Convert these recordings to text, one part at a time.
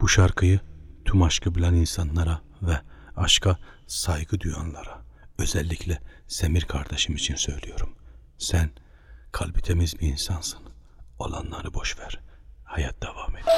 Bu şarkıyı tüm aşkı bilen insanlara ve aşka saygı duyanlara, özellikle Semir kardeşim için söylüyorum. Sen kalbi temiz bir insansın. Olanları boş ver. Hayat devam et.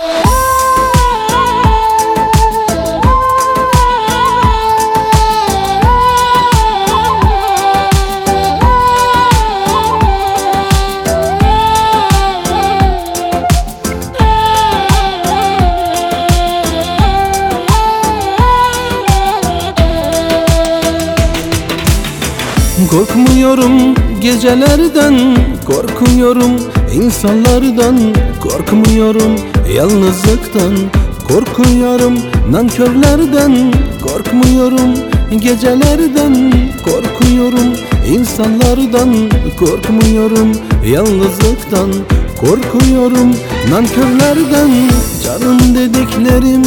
Korkmuyorum gecelerden, korkuyorum insanlardan, korkmuyorum yalnızlıktan, korkuyorum nankörlerden, korkmuyorum gecelerden, korkuyorum insanlardan, korkmuyorum yalnızlıktan, korkuyorum nankörlerden. Canım dediklerim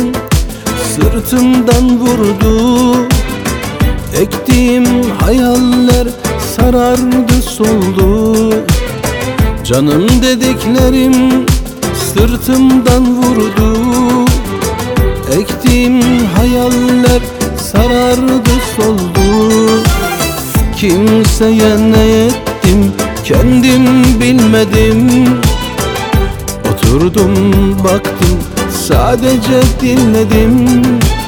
sırtımdan vurdu, ektiğim hayaller sarardı soldu. Canım dediklerim sırtımdan vurdu, ektiğim hayaller sarardı soldu. Kimseye ne ettim kendim bilmedim, oturdum baktım sadece dinledim.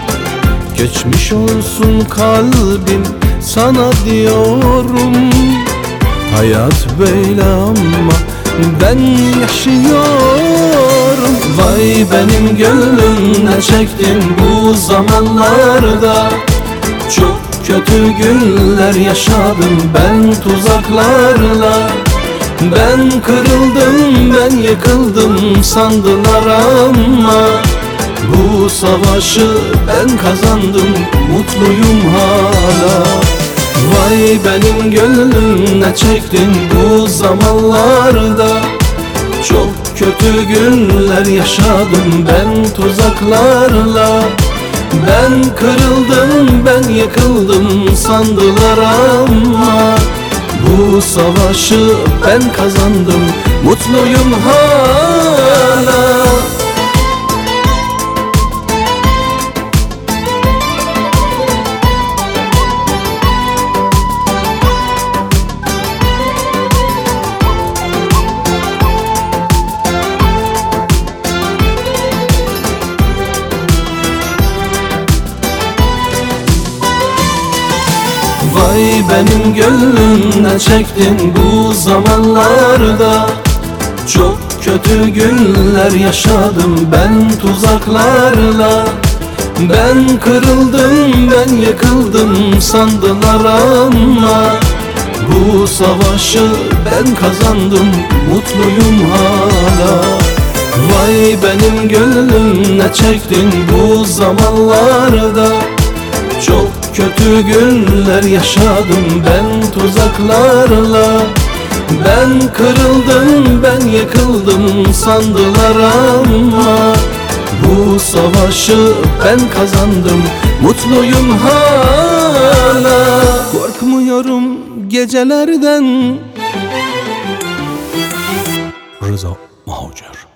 Geçmiş olsun kalbim sana diyorum, hayat böyle ama ben yaşıyorum. Vay benim gönlüm ne çektim bu zamanlarda, çok kötü günler yaşadım ben tuzaklarla. Ben kırıldım, ben yıkıldım sandılar ama bu savaşı ben kazandım, mutluyum hala. Vay benim gönlüm ne çektin bu zamanlarda, çok kötü günler yaşadım ben tuzaklarla. Ben kırıldım, ben yıkıldım sandılar ama bu savaşı ben kazandım, mutluyum hala. Vay benim gönlüm ne çektin bu zamanlarda, çok kötü günler yaşadım ben tuzaklarla. Ben kırıldım, ben yıkıldım sandılar ama bu savaşı ben kazandım, mutluyum hala. Vay benim gönlüm ne çektin bu zamanlarda, çok kötü günler yaşadım ben tuzaklarla. Ben kırıldım, ben yıkıldım sandılar ama bu savaşı ben kazandım, mutluyum hala. Korkmuyorum gecelerden. Rıza Maucar.